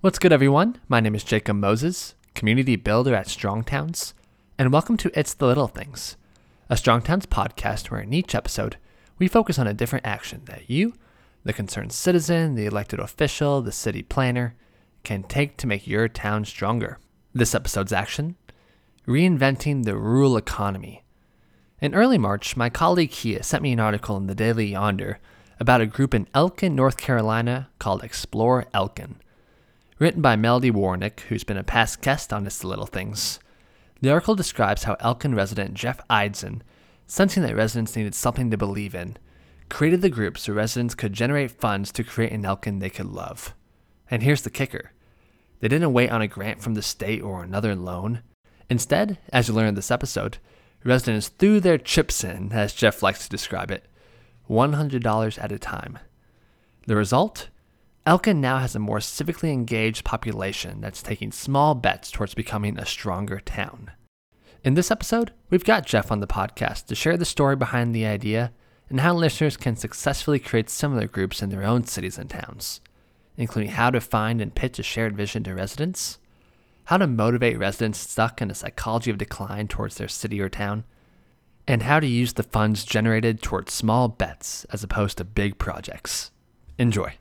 What's good, everyone? My name is Jacob Moses, community builder at Strongtowns, and welcome to It's the Little Things, a Strongtowns podcast where in each episode, we focus on a different action that you, the concerned citizen, the elected official, the city planner, can take to make your town stronger. This episode's action: reinventing the rural economy. In early March, my colleague Kia sent me an article in the Daily Yonder about a group in Elkin, North Carolina called Explore Elkin. Written by Melody Warnick, who's been a past guest on It's the Little Things. The article describes how Elkin resident Jeff Eidson, sensing that residents needed something to believe in, created the group so residents could generate funds to create an Elkin they could love. And here's the kicker: they didn't wait on a grant from the state or another loan. Instead, as you learn in this episode, residents threw their chips in, as Jeff likes to describe it, $100 at a time. The result? Elkin now has a more civically engaged population that's taking small bets towards becoming a stronger town. In this episode, we've got Jeff on the podcast to share the story behind the idea and how listeners can successfully create similar groups in their own cities and towns, including how to find and pitch a shared vision to residents, how to motivate residents stuck in a psychology of decline towards their city or town, and how to use the funds generated towards small bets as opposed to big projects. Enjoy.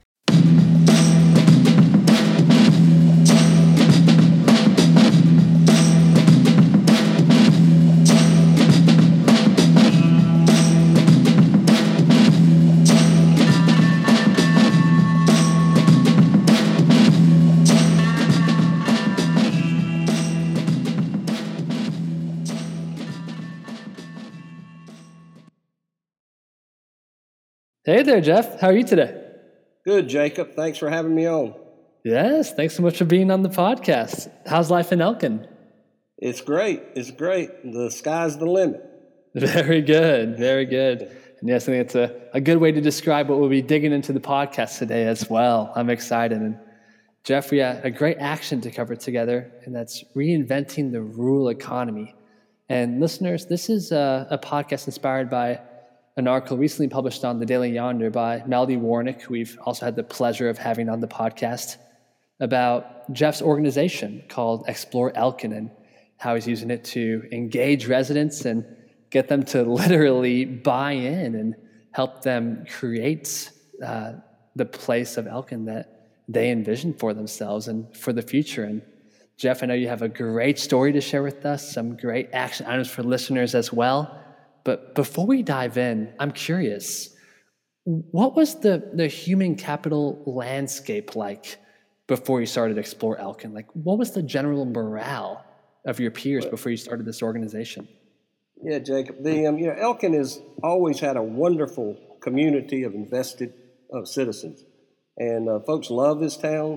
Hey there, Jeff. How are you today? Good, Jacob. Thanks for having me on. Yes, thanks so much for being on the podcast. How's life in Elkin? It's great. It's great. The sky's the limit. Very good. Very good. And yes, I think it's a good way to describe what we'll be digging into the podcast today as well. I'm excited. And Jeff, we have a great action to cover together, and that's reinventing the rural economy. And listeners, this is a podcast inspired by an article recently published on the Daily Yonder by Melody Warnick, who we've also had the pleasure of having on the podcast, about Jeff's organization called Explore Elkin and how he's using it to engage residents and get them to literally buy in and help them create the place of Elkin that they envision for themselves and for the future. And Jeff, I know you have a great story to share with us, some great action items for listeners as well. But before we dive in, I'm curious, what was the human capital landscape like before you started Explore Elkin? Like, what was the general morale of your peers before you started this organization? Yeah, Jacob. Elkin has always had a wonderful community of invested citizens, and folks love this town.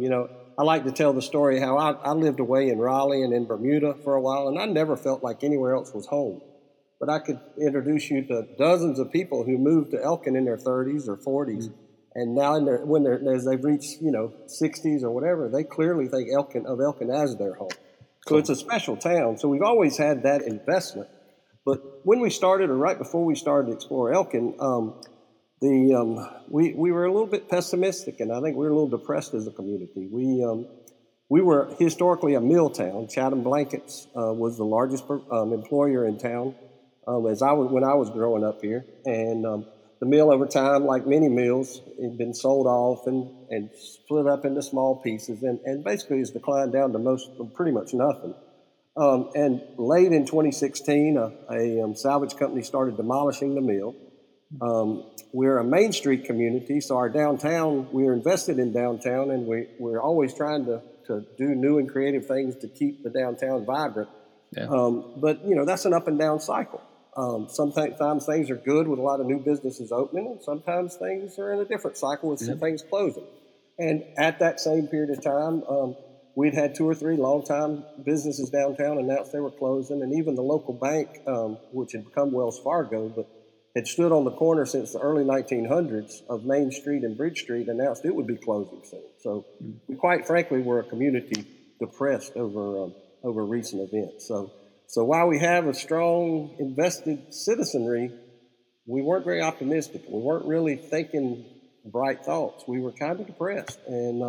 I like to tell the story how I lived away in Raleigh and in Bermuda for a while, and I never felt like anywhere else was home. But I could introduce you to dozens of people who moved to Elkin in their 30s or 40s, and now as they've reached 60s or whatever, they clearly think of Elkin as their home. So it's a special town. So we've always had that investment. But when we started, or right before we started to Explore Elkin, we were a little bit pessimistic, and I think we were a little depressed as a community. We were historically a mill town. Chatham Blankets was the largest employer in town. When I was growing up here, and the mill over time, like many mills, had been sold off and split up into small pieces, and basically has declined down to pretty much nothing. And late in 2016, a salvage company started demolishing the mill. We're a Main Street community, so our downtown, we're invested in downtown, and we're always trying to do new and creative things to keep the downtown vibrant. Yeah. But that's an up and down cycle. Sometimes things are good with a lot of new businesses opening, and sometimes things are in a different cycle with some things closing. And at that same period of time, we'd had 2 or 3 long-time businesses downtown announce they were closing, and even the local bank, which had become Wells Fargo, but had stood on the corner since the early 1900s of Main Street and Bridge Street, announced it would be closing soon. So we, quite frankly, were a community depressed over recent events. So while we have a strong invested citizenry, we weren't very optimistic. We weren't really thinking bright thoughts. We were kind of depressed. And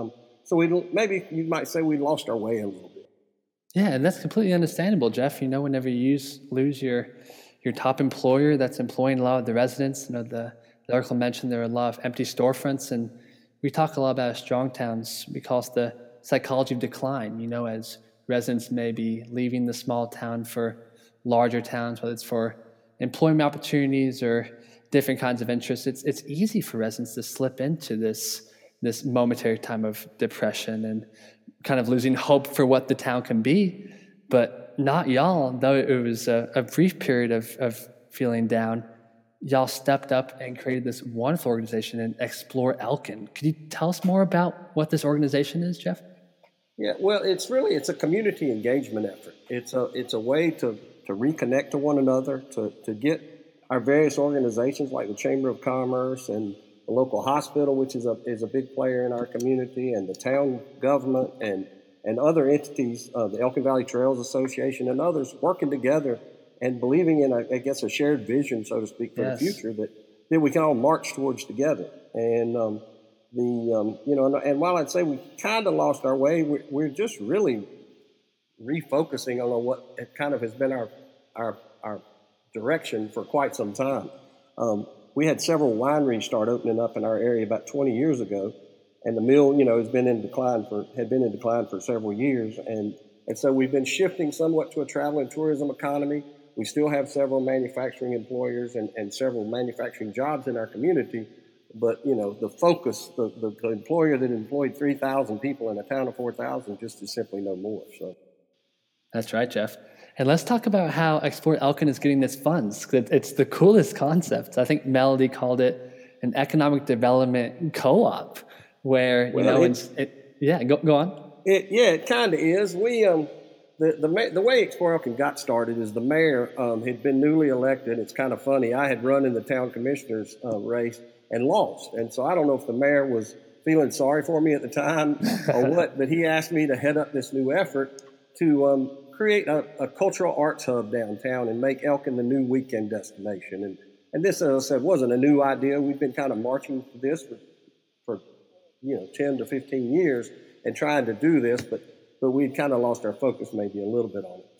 So maybe you might say we lost our way a little bit. Yeah, and that's completely understandable, Jeff. Whenever you lose your top employer that's employing a lot of the residents, the article mentioned there are a lot of empty storefronts, and we talk a lot about strong towns. We call it the psychology of decline, as residents may be leaving the small town for larger towns, whether it's for employment opportunities or different kinds of interests. It's easy for residents to slip into this momentary time of depression and kind of losing hope for what the town can be. But not y'all, though it was a brief period of feeling down. Y'all stepped up and created this wonderful organization and Explore Elkin. Could you tell us more about what this organization is, Jeff? Yeah, well, it's a community engagement effort. It's a way to reconnect to one another, to get our various organizations like the Chamber of Commerce and the local hospital, which is a big player in our community, and the town government and other entities, the Elkin Valley Trails Association and others, working together and believing in, I guess, a shared vision, so to speak, for the future that we can all march towards together. And and while I'd say we kind of lost our way, we're just really refocusing on what kind of has been our direction for quite some time. We had several wineries start opening up in our area about 20 years ago, and the mill, had been in decline for several years, and so we've been shifting somewhat to a travel and tourism economy. We still have several manufacturing employers and several manufacturing jobs in our community, but the focus, the employer that employed 3,000 people in a town of 4,000 just is simply no more. So that's right, Jeff. And let's talk about how Explore Elkin is getting its funds. It's the coolest concept. I think Melody called it an economic development co-op, where go on. It kind of is. We the way Explore Elkin got started is the mayor had been newly elected. It's kind of funny. I had run in the town commissioner's race and lost, and so I don't know if the mayor was feeling sorry for me at the time or what, but he asked me to head up this new effort to create a cultural arts hub downtown and make Elkin the new weekend destination. And this, as I said, wasn't a new idea. We've been kind of marching for this for 10 to 15 years and trying to do this, but we'd kind of lost our focus maybe a little bit on it.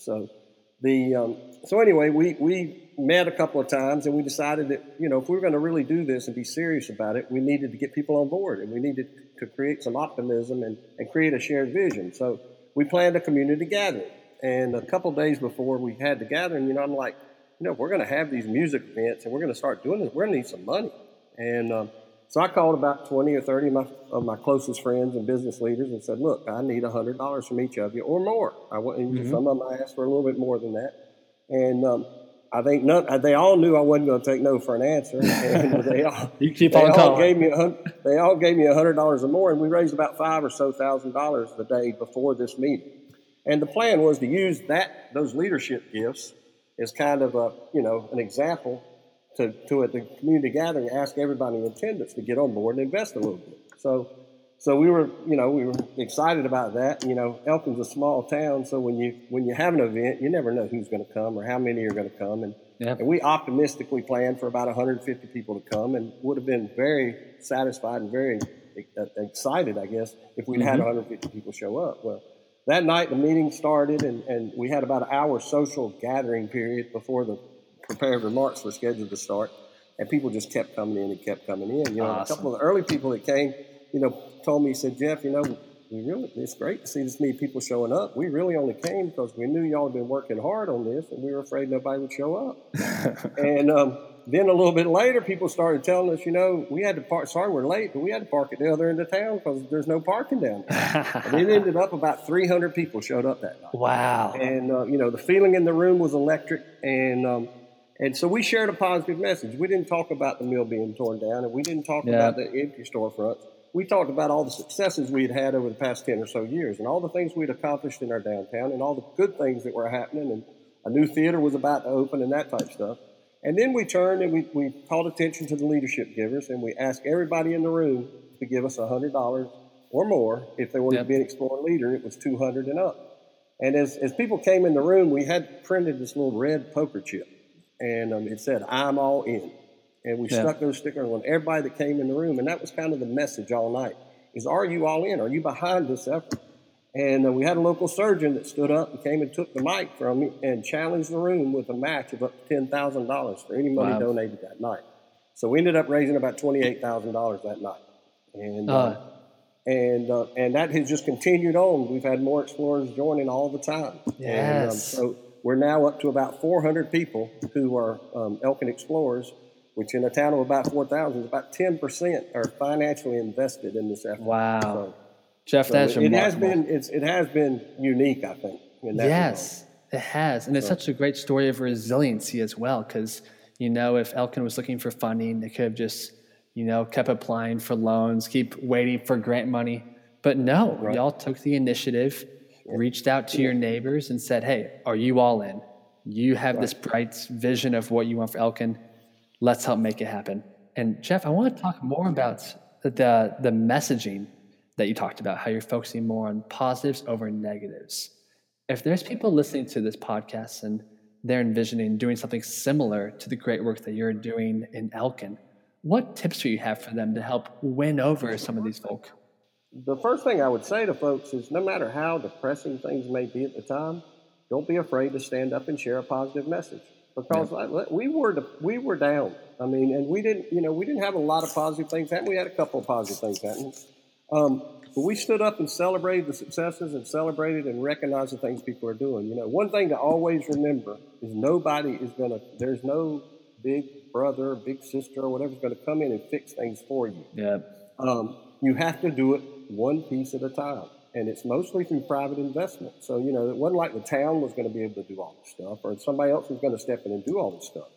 So anyway, we met a couple of times and we decided that, if we were going to really do this and be serious about it, we needed to get people on board and we needed to create some optimism and create a shared vision. So we planned a community gathering. And a couple of days before we had the gathering, I'm like, we're going to have these music events and we're going to start doing this. We're going to need some money. And so I called about 20 or 30 of my closest friends and business leaders and said, look, I need $100 from each of you or more. Some of them I asked for a little bit more than that. And I think they all knew I wasn't going to take no for an answer. And they all gave me $100 or more, and we raised about $5,000 or so the day before this meeting. And the plan was to use those leadership gifts as kind of an example to at the community gathering, ask everybody in attendance to get on board and invest a little bit. So we were excited about that. Elkin's a small town, so when you have an event, you never know who's going to come or how many are going to come. And we optimistically planned for about 150 people to come, and would have been very satisfied and very excited, I guess, if we'd had 150 people show up. Well, that night the meeting started, and we had about an hour social gathering period before the prepared remarks were scheduled to start, and people just kept coming in and kept coming in. Awesome. A couple of the early people that came, told me, said, Jeff, it's great to see this many people showing up. We really only came because we knew y'all had been working hard on this, and we were afraid nobody would show up. And then a little bit later, people started telling us, we had to park. Sorry, we're late, but we had to park at the other end of town because there's no parking down there. And it ended up about 300 people showed up that night. Wow. And the feeling in the room was electric, and so we shared a positive message. We didn't talk about the mill being torn down, and we didn't talk about the empty storefronts. We talked about all the successes we had over the past 10 or so years and all the things we'd accomplished in our downtown and all the good things that were happening, and a new theater was about to open and that type stuff. And then we turned and we called attention to the leadership givers, and we asked everybody in the room to give us $100 or more. If they wanted to be an Explorer leader, it was $200 and up. And as people came in the room, we had printed this little red poker chip, and it said, "I'm all in." And we stuck those stickers on everybody that came in the room, and that was kind of the message all night. is, are you all in? Are you behind this effort? And we had a local surgeon that stood up and came and took the mic from me and challenged the room with a match of up to $10,000 for any money donated that night. So we ended up raising about $28,000 that night. And that has just continued on. We've had more explorers joining all the time. Yes. And so we're now up to about 400 people who are Elkin explorers, which in a town of about 4,000, about 10% are financially invested in this effort. Wow. So, Jeff, that's remarkable. It has been unique, I think. Yes, it has. And it's such a great story of resiliency as well, because, if Elkin was looking for funding, they could have just, kept applying for loans, keep waiting for grant money. But no, y'all took the initiative, reached out to your neighbors and said, hey, are you all in? You have this bright vision of what you want for Elkin. Let's help make it happen. And Jeff, I want to talk more about the messaging that you talked about, how you're focusing more on positives over negatives. If there's people listening to this podcast and they're envisioning doing something similar to the great work that you're doing in Elkin, what tips do you have for them to help win over some of these folk? The first thing I would say to folks is no matter how depressing things may be at the time, don't be afraid to stand up and share a positive message. Because we were down. I mean, and we didn't have a lot of positive things happen. We had a couple of positive things happen. But we stood up and celebrated the successes and celebrated and recognized the things people are doing. One thing to always remember is there's no big brother, big sister, or whatever's going to come in and fix things for you. Yeah. You have to do it one piece at a time. And it's mostly through private investment. So, it wasn't like the town was going to be able to do all this stuff or somebody else was going to step in and do all this stuff.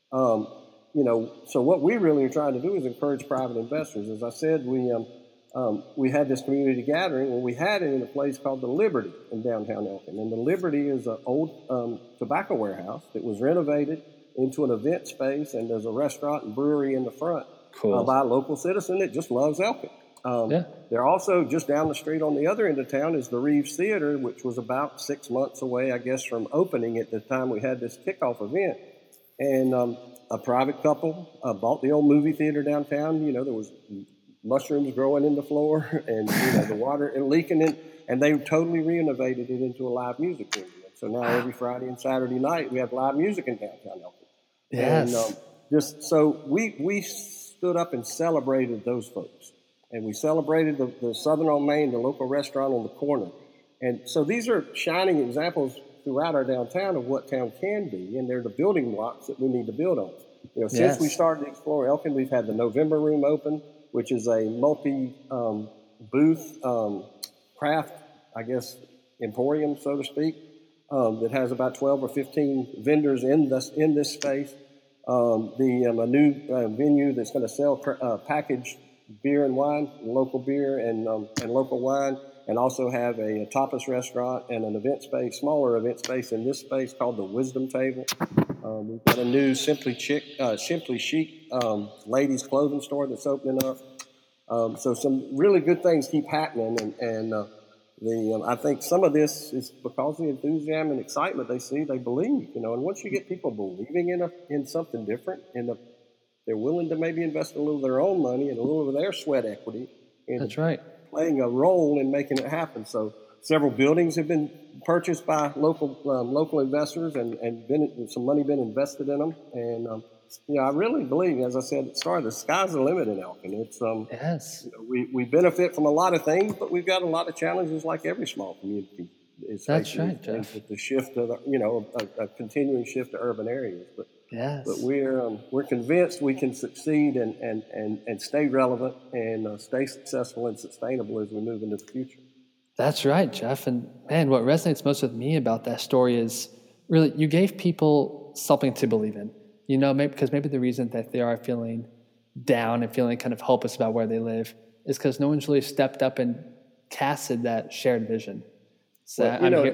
So what we really are trying to do is encourage private investors. As I said, we had this community gathering, and we had it in a place called the Liberty in downtown Elkin. And the Liberty is an old tobacco warehouse that was renovated into an event space, and there's a restaurant and brewery in the front by a local citizen that just loves Elkin. They're also just down the street on the other end of town is the Reeves Theater, which was about 6 months away, I guess, from opening at the time we had this kickoff event. And a private couple bought the old movie theater downtown. There was mushrooms growing in the floor and the water and leaking in, and they totally renovated it into a live music room. So now every Friday and Saturday night we have live music in downtown Elkin. Yes. And so we stood up and celebrated those folks. And we celebrated the Southern on Main, the local restaurant on the corner. And so these are shining examples throughout our downtown of what town can be, and they're the building blocks that we need to build on. Since we started to explore Elkin, we've had the November Room open, which is a multi-booth craft, I guess, emporium, so to speak, that has about 12 or 15 vendors in this space. A new venue that's going to sell packaged beer and wine, local beer and local wine, and also have a tapas restaurant and an event space, smaller event space in this space called the Wisdom Table. We've got a new Simply Chic ladies' clothing store that's opening up. So some really good things keep happening, and I think some of this is because of the enthusiasm and excitement they see, they believe, and once you get people believing in something different, they're willing to maybe invest a little of their own money and a little of their sweat equity in playing a role in making it happen. So several buildings have been purchased by local investors and some money been invested in them. And I really believe, as I said at the start, the sky's the limit in Elkin. It's we benefit from a lot of things, but we've got a lot of challenges like every small community. That's right, Jeff. With the shift of a continuing shift to urban areas, but we're convinced we can succeed and stay relevant and stay successful and sustainable as we move into the future. That's right, Jeff. And man, what resonates most with me about that story is really you gave people something to believe in. Because maybe the reason that they are feeling down and feeling kind of hopeless about where they live is because no one's really stepped up and casted that shared vision. So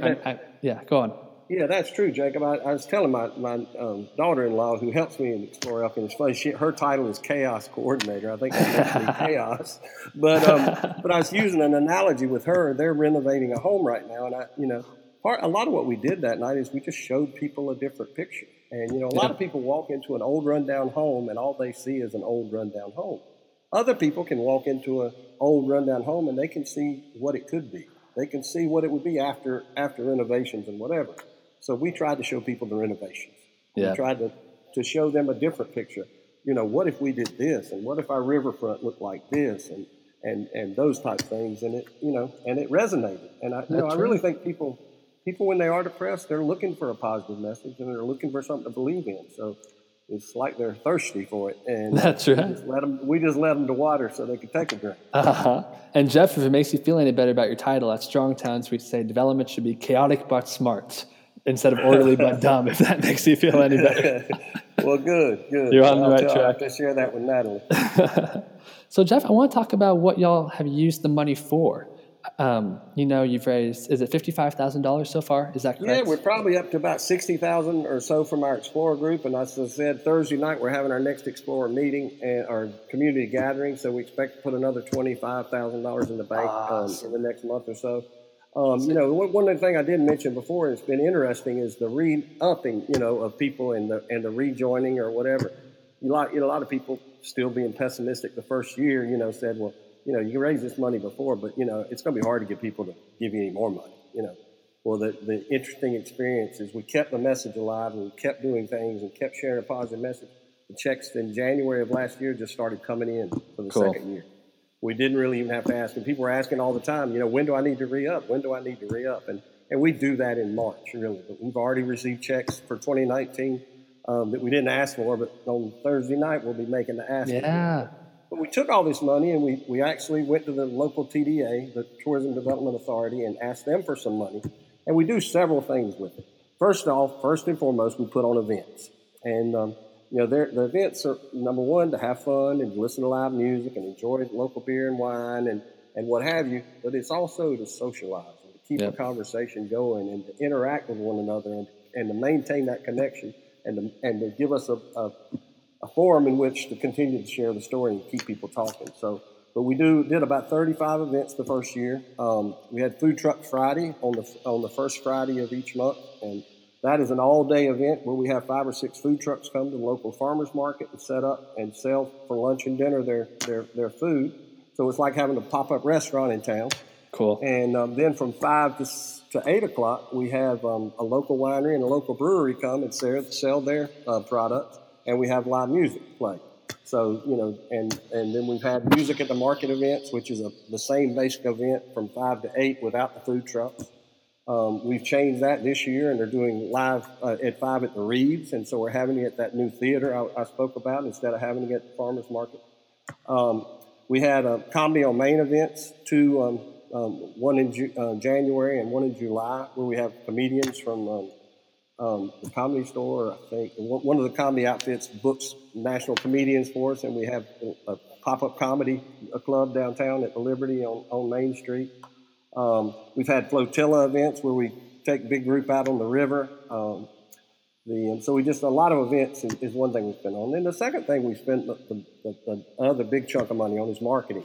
go on. Yeah, that's true, Jacob. I was telling my daughter-in-law who helps me in Explore Elkin. It's funny. Her title is Chaos Coordinator. I think that's actually chaos. But I was using an analogy with her. They're renovating a home right now, and a lot of what we did that night is we just showed people a different picture. And a lot of people walk into an old rundown home, and all they see is an old rundown home. Other people can walk into an old rundown home and they can see what it could be. They can see what it would be after renovations and whatever. So we tried to show people the renovations. Yeah. We tried to show them a different picture. What if we did this, and what if our riverfront looked like this, and those type things, and it resonated. And I really think people when they are depressed, they're looking for a positive message and they're looking for something to believe in. So it's like they're thirsty for it, and that's right. We just let them to water so they can take a drink. And Jeff, if it makes you feel any better about your title at Strongtowns, we say development should be chaotic but smart instead of orderly but dumb. If that makes you feel any better. Well, good. You're on the right track. I'll share that with Natalie. So, Jeff, I want to talk about what y'all have used the money for. You've raised, is it $55,000 so far? Is that correct? Yeah, we're probably up to about $60,000 or so from our Explorer group. And as I said, Thursday night we're having our next Explorer meeting and our community gathering. So we expect to put another $25,000 in the bank in the next month or so. One of the things I didn't mention before, it's been interesting, is the re-upping, of people and the rejoining or whatever. A lot of people still being pessimistic the first year, said, well, you can raise this money before, but, it's going to be hard to get people to give you any more money, Well, the interesting experience is we kept the message alive and we kept doing things and kept sharing a positive message. The checks in January of last year just started coming in for the second year. We didn't really even have to ask. And people were asking all the time, when do I need to re-up? When do I need to re-up? And we do that in March, really. But we've already received checks for 2019 that we didn't ask for, but on Thursday night we'll be making the ask. Yeah. But we took all this money and we actually went to the local TDA, the Tourism Development Authority, and asked them for some money. And we do several things with it. First and foremost, we put on events. And, the events are, number one, to have fun and listen to live music and enjoy local beer and wine and what have you. But it's also to socialize and to keep the conversation going and to interact with one another and to maintain that connection and to give us a forum in which to continue to share the story and keep people talking. But we did about 35 events the first year. We had Food Truck Friday on the first Friday of each month, and that is an all-day event where we have 5 or 6 food trucks come to the local farmers market and set up and sell for lunch and dinner their food. So it's like having a pop-up restaurant in town. Cool. And then from 5 to 8 o'clock, we have a local winery and a local brewery come and sell their products. And we have live music play. So, and then we've had music at the market events, which is the same basic event from 5 to 8 without the food trucks. We've changed that this year, and they're doing live at 5 at the Reeves, and so we're having it at that new theater I spoke about instead of having it at the farmers market. We had Comedy on Main events, 2, one in January and one in July, where we have comedians from the Comedy Store, I think. One of the comedy outfits books national comedians for us, and we have a pop-up comedy club downtown at the Liberty on Main Street. We've had flotilla events where we take a big group out on the river. So we just, a lot of events is one thing we spend on. And the second thing we spent the other big chunk of money on is marketing.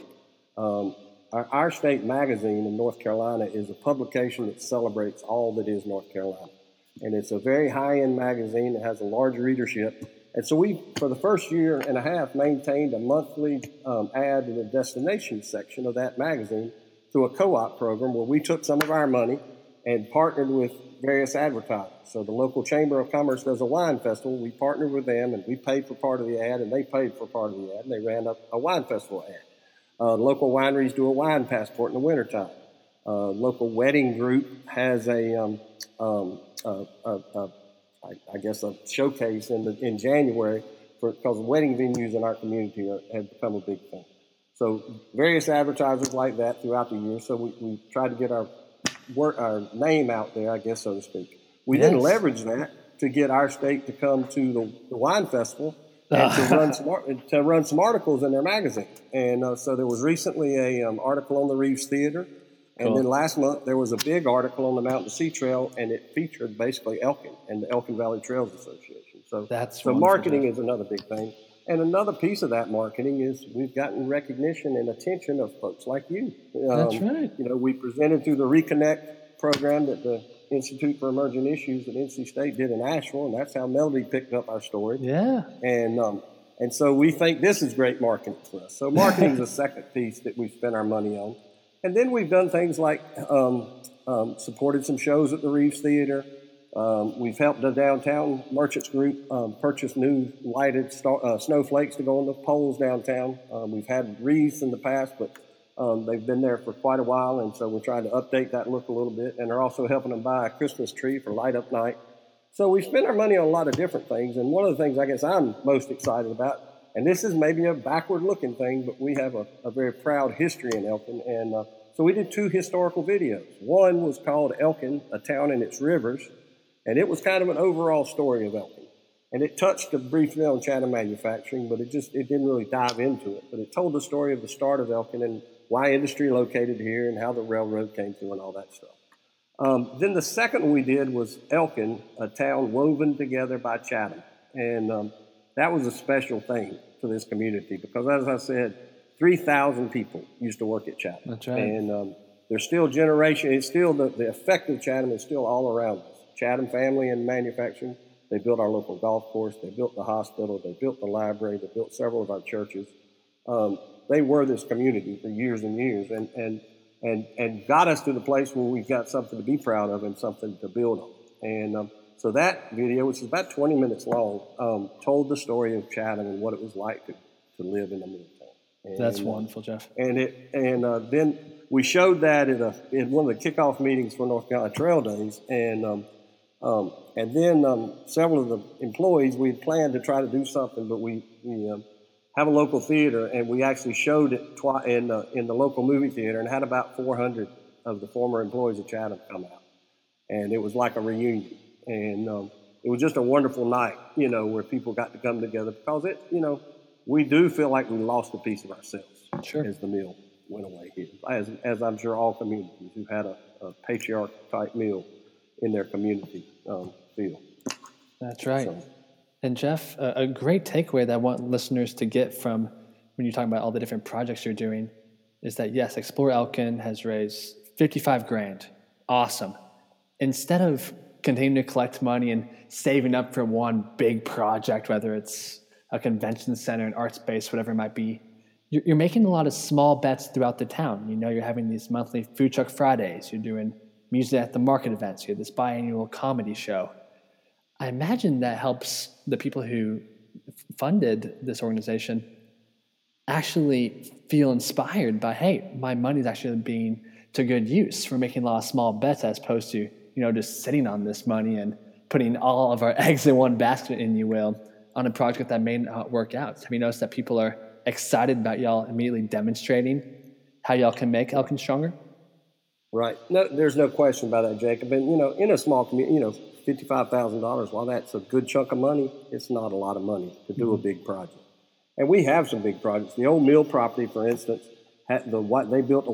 Our state magazine in North Carolina is a publication that celebrates all that is North Carolina. And it's a very high-end magazine that has a large readership. And so we, for the first year and a half, maintained a monthly ad in the destination section of that magazine through a co-op program where we took some of our money and partnered with various advertisers. So the local Chamber of Commerce does a wine festival. We partnered with them, and we paid for part of the ad, and they paid for part of the ad, and they ran a wine festival ad. Local wineries do a wine passport in the wintertime. Local wedding group has a showcase in January because wedding venues in our community have become a big thing. So various advertisers like that throughout the year. So we try to get our name out there, I guess, so to speak. We didn't leverage that to get our state to come to the wine festival and to run some articles in their magazine. And so there was recently a article on the Reeves Theater. And then last month, there was a big article on the Mountain Sea Trail, and it featured basically Elkin and the Elkin Valley Trails Association. So marketing is another big thing. And another piece of that marketing is we've gotten recognition and attention of folks like you. That's right. We presented through the Reconnect program that the Institute for Emerging Issues at NC State did in Asheville, and that's how Melody picked up our story. Yeah. And And so we think this is great marketing for us. So marketing is the second piece that we spend our money on. And then we've done things like supported some shows at the Reeves Theater. We've helped the Downtown Merchants Group purchase new lighted snowflakes to go on the poles downtown. We've had wreaths in the past, but they've been there for quite a while, and so we're trying to update that look a little bit. And they're also helping them buy a Christmas tree for Light Up Night. So we spend our money on a lot of different things, and one of the things I guess I'm most excited about, and this is maybe a backward-looking thing, but we have a very proud history in Elkin, and so we did 2 historical videos. One was called Elkin, A Town and Its Rivers, and it was kind of an overall story of Elkin. And it touched briefly on Chatham manufacturing, but it didn't really dive into it. But it told the story of the start of Elkin and why industry located here and how the railroad came through and all that stuff. Then the second one we did was Elkin, a town woven together by Chatham. And that was a special thing for this community because, as I said, 3,000 people used to work at Chatham. That's right. And there's still it's still the effect of Chatham is still all around us. Chatham family and manufacturing. They built our local golf course. They built the hospital. They built the library. They built several of our churches. They were this community for years and years and got us to the place where we've got something to be proud of and something to build on. And so that video, which is about 20 minutes long, told the story of Chatham and what it was like to live in the middle town. That's wonderful, Jeff. And then we showed that in one of the kickoff meetings for North Carolina Trail Days, and then several of the employees, we had planned to try to do something, but we have a local theater, and we actually showed it in the local movie theater, and had about 400 of the former employees of Chatham come out, and it was like a reunion, and it was just a wonderful night, where people got to come together because we do feel like we lost a piece of ourselves as the mill went away here, as I'm sure all communities who had a patriarch type mill in their community feel. That's right. So, and Jeff, a great takeaway that I want listeners to get from when you're talking about all the different projects you're doing is that, yes, Explore Elkin has raised $55,000. Awesome. Instead of continuing to collect money and saving up for one big project, whether it's a convention center, an art space, whatever it might be, you're making a lot of small bets throughout the town. You're having these monthly food truck Fridays. You're doing music at the market events. You have this biannual comedy show. I imagine that helps the people who funded this organization actually feel inspired by, hey, my money's actually being to good use. We're making a lot of small bets as opposed to, just sitting on this money and putting all of our eggs in one basket, if you will, on a project that may not work out. Have you noticed that people are excited about y'all immediately demonstrating how y'all can make Elkin stronger? Right. No, there's no question about that, Jacob. And, in a small community, $55,000, while that's a good chunk of money, it's not a lot of money to do a big project. And we have some big projects. The old mill property, for instance, they built the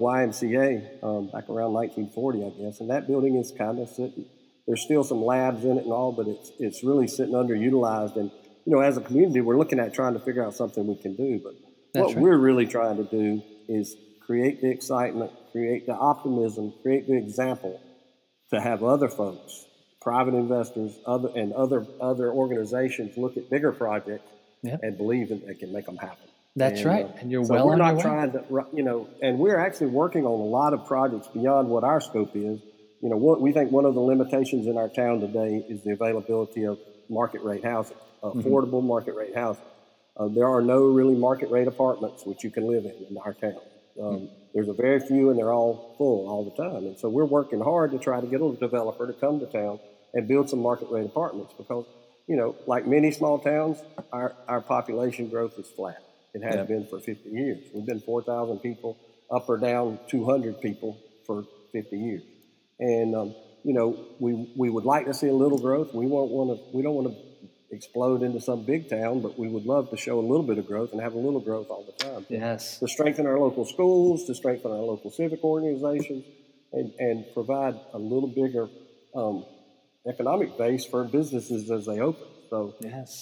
YMCA back around 1940, I guess. And that building is kind of sitting. There's still some labs in it and all, but it's really sitting underutilized. And, as a community, we're looking at trying to figure out something we can do. But we're really trying to do is create the excitement, create the optimism, create the example to have other folks, private investors, other organizations look at bigger projects and believe that they can make them happen. That's right. And you're so well we're on not your way. trying to, and we're actually working on a lot of projects beyond what our scope is. We think one of the limitations in our town today is the availability of market rate housing, affordable market rate housing. There are no really market rate apartments which you can live in our town. There's a very few, and they're all full all the time. And so we're working hard to try to get a developer to come to town and build some market rate apartments because, like many small towns, our population growth is flat. It has been for 50 years. We've been 4,000 people, up or down 200 people for 50 years. And, we would like to see a little growth. We don't want to explode into some big town, but we would love to show a little bit of growth and have a little growth all the time. Yes. To strengthen our local schools, to strengthen our local civic organizations, and provide a little bigger economic base for businesses as they open. So,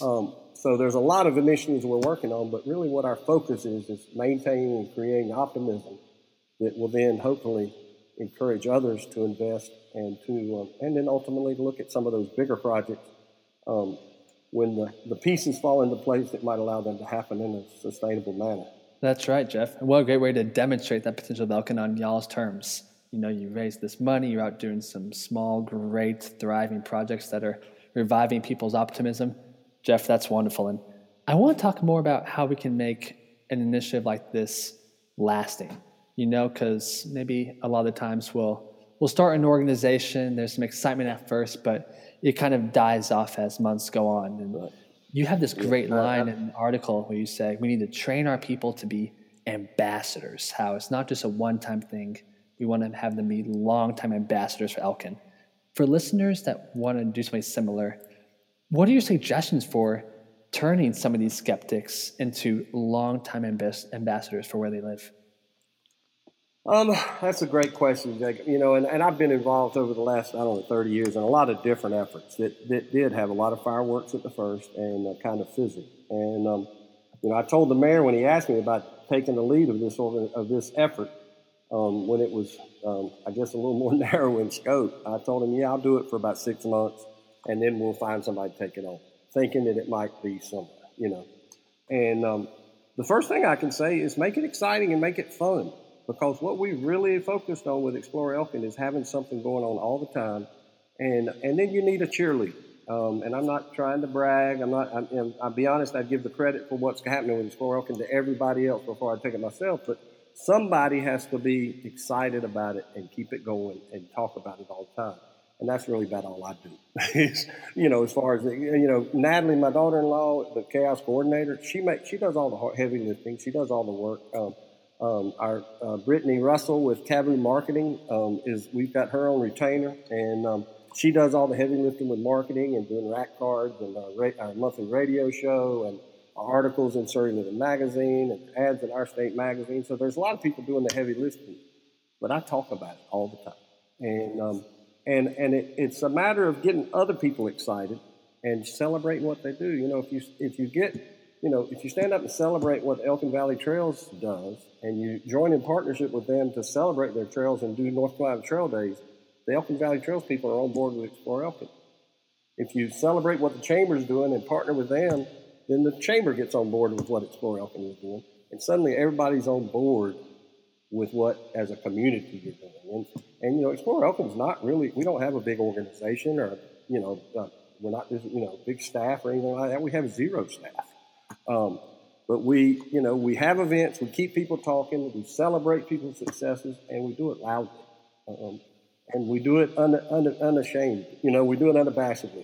so there's a lot of initiatives we're working on, but really what our focus is maintaining and creating optimism that will then hopefully encourage others to invest and then ultimately to look at some of those bigger projects when the pieces fall into place that might allow them to happen in a sustainable manner. That's right, Jeff. And what a great way to demonstrate that potential of Elkin on y'all's terms. You raised this money, you're out doing some small, great, thriving projects that are reviving people's optimism. Jeff, that's wonderful. And I want to talk more about how we can make an initiative like this lasting, because maybe a lot of the times we'll start an organization, there's some excitement at first, but it kind of dies off as months go on. And you have this great line in an article where you say, we need to train our people to be ambassadors, how it's not just a one-time thing. We want to have them be long-time ambassadors for Elkin. For listeners that want to do something similar, what are your suggestions for turning some of these skeptics into long-time ambassadors for where they live? That's a great question, Jacob. And I've been involved over the last, 30 years in a lot of different efforts that did have a lot of fireworks at the first and kind of fizzled. And, I told the mayor when he asked me about taking the lead of this effort, when it was, I guess, a little more narrow in scope, I told him, I'll do it for about 6 months, and then we'll find somebody to take it on, thinking that it might be somewhere, And the first thing I can say is make it exciting and make it fun. Because what we really focused on with Explore Elkin is having something going on all the time, and then you need a cheerleader. And I'm not trying to brag. I'll be honest. I give the credit for what's happening with Explore Elkin to everybody else before I take it myself. But somebody has to be excited about it and keep it going and talk about it all the time. And that's really about all I do. As far as Natalie, my daughter-in-law, the chaos coordinator, she does all the heavy lifting. She does all the work. Our Brittany Russell with Taboo Marketing we've got her on retainer, and she does all the heavy lifting with marketing and doing rack cards and our monthly radio show and our articles inserted in the magazine and ads in our state magazine. So there's a lot of people doing the heavy lifting, but I talk about it all the time, and it's a matter of getting other people excited and celebrating what they do. If you stand up and celebrate what Elkin Valley Trails does, and you join in partnership with them to celebrate their trails and do North Carolina Trail Days, the Elkin Valley Trails people are on board with Explore Elkin. If you celebrate what the Chamber's doing and partner with them, then the Chamber gets on board with what Explore Elkin is doing, and suddenly everybody's on board with what, as a community, you're doing. And Explore Elkin's not really, we don't have a big organization or, we're not, big staff or anything like that. We have 0 staff. But we have events, we keep people talking, we celebrate people's successes, and we do it loudly. And we do it unashamed. We do it unabashedly.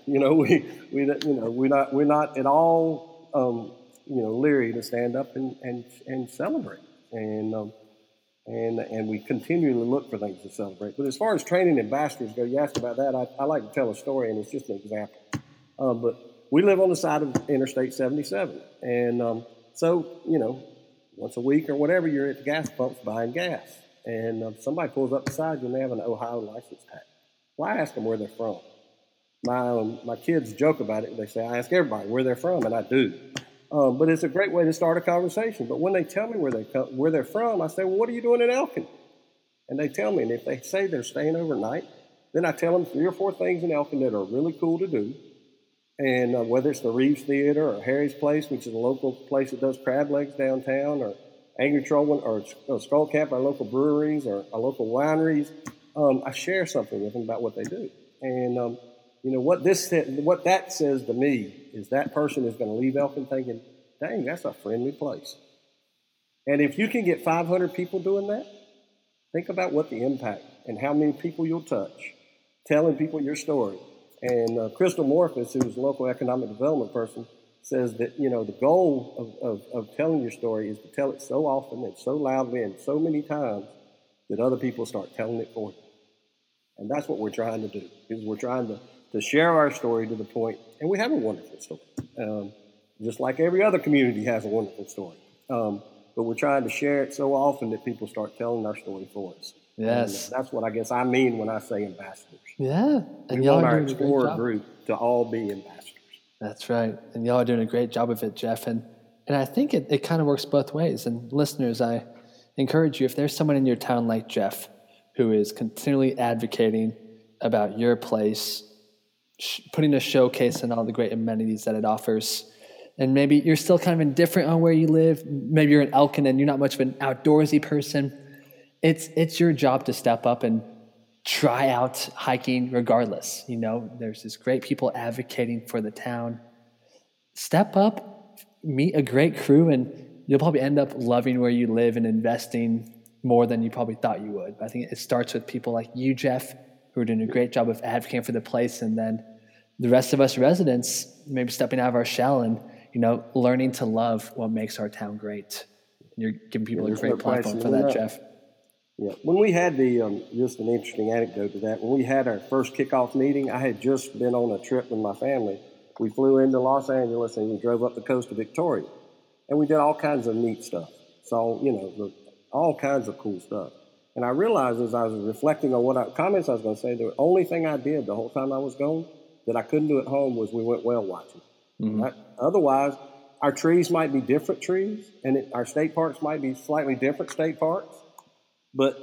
We're not at all, leery to stand up and celebrate. And we continually look for things to celebrate. But as far as training ambassadors go, you asked about that. I like to tell a story, and it's just an example. But we live on the side of Interstate 77, and so, once a week or whatever, you're at the gas pumps buying gas. And somebody pulls up beside you and they have an Ohio license tag. Well, I ask them where they're from. My kids joke about it. They say, I ask everybody where they're from, and I do. But it's a great way to start a conversation. But when they tell me where they're from, I say, well, what are you doing in Elkin? And they tell me. And if they say they're staying overnight, then I tell them 3 or 4 things in Elkin that are really cool to do. And whether it's the Reeves Theater or Harry's Place, which is a local place that does crab legs downtown, or Angry Trolling or Skull Camp, our local breweries or our local wineries, I share something with them about what they do. And what that says to me is that person is going to leave Elkin thinking, dang, that's a friendly place. And if you can get 500 people doing that, think about what the impact and how many people you'll touch, telling people your story. And Crystal Morphus, who's a local economic development person, says that, the goal of telling your story is to tell it so often and so loudly and so many times that other people start telling it for you. And that's what we're trying to do, is we're trying to share our story to the point, and we have a wonderful story, just like every other community has a wonderful story. But we're trying to share it so often that people start telling our story for us. Yes. And that's what I guess I mean when I say ambassadors. Yeah. And we want our Explorer group to all be ambassadors. That's right. And y'all are doing a great job of it, Jeff. And I think it kind of works both ways. And listeners, I encourage you, if there's someone in your town like Jeff who is continually advocating about your place, putting a showcase on all the great amenities that it offers. And maybe you're still kind of indifferent on where you live. Maybe you're in Elkin and you're not much of an outdoorsy person. It's your job to step up and try out hiking regardless. There's this great people advocating for the town. Step up, meet a great crew, and you'll probably end up loving where you live and investing more than you probably thought you would. But I think it starts with people like you, Jeff, who are doing a great job of advocating for the place, and then the rest of us residents maybe stepping out of our shell and learning to love what makes our town great. And you're giving people a great platform for that, Jeff. Yeah. When we had just an interesting anecdote to that, when we had our first kickoff meeting, I had just been on a trip with my family. We flew into Los Angeles and we drove up the coast of Victoria. And we did all kinds of neat stuff. So, all kinds of cool stuff. And I realized as I was reflecting on what comments I was going to say, the only thing I did the whole time I was gone that I couldn't do at home was we went whale watching. Mm-hmm. Right? Otherwise, our trees might be different trees, and our state parks might be slightly different state parks. But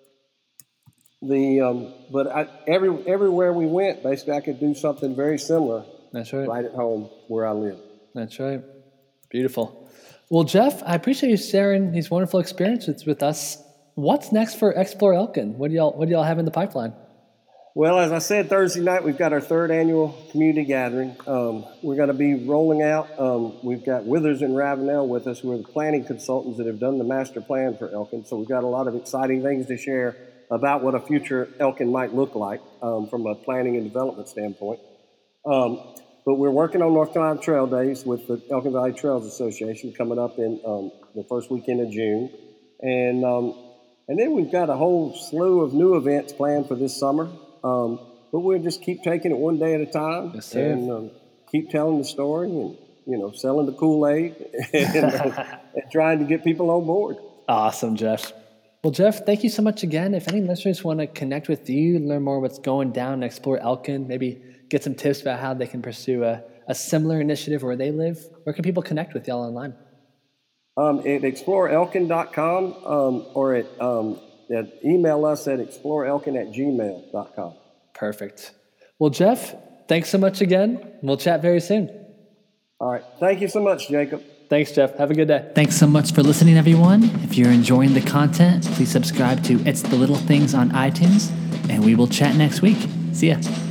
everywhere we went, basically, I could do something very similar. That's right. Right at home where I live. That's right. Beautiful. Well, Jeff, I appreciate you sharing these wonderful experiences with us. What's next for Explore Elkin? What do y'all have in the pipeline? Well, as I said, Thursday night we've got our third annual community gathering. We're going to be rolling out. We've got Withers and Ravenel with us, who are the planning consultants that have done the master plan for Elkin. So we've got a lot of exciting things to share about what a future Elkin might look like from a planning and development standpoint. But we're working on North Carolina Trail Days with the Elkin Valley Trails Association coming up in the first weekend of June. And then we've got a whole slew of new events planned for this summer. But we'll just keep taking it one day at a time. Yes, sir. And keep telling the story and, selling the Kool-Aid and trying to get people on board. Awesome, Jeff. Well, Jeff, thank you so much again. If any listeners want to connect with you, learn more what's going down and explore Elkin, maybe get some tips about how they can pursue a similar initiative where they live, where can people connect with y'all online? At exploreelkin.com or at email us at exploreelkin@gmail.com. Perfect. Well, Jeff, thanks so much again. We'll chat very soon. All right. Thank you so much, Jacob. Thanks, Jeff. Have a good day. Thanks so much for listening, everyone. If you're enjoying the content, please subscribe to It's the Little Things on iTunes, and we will chat next week. See ya.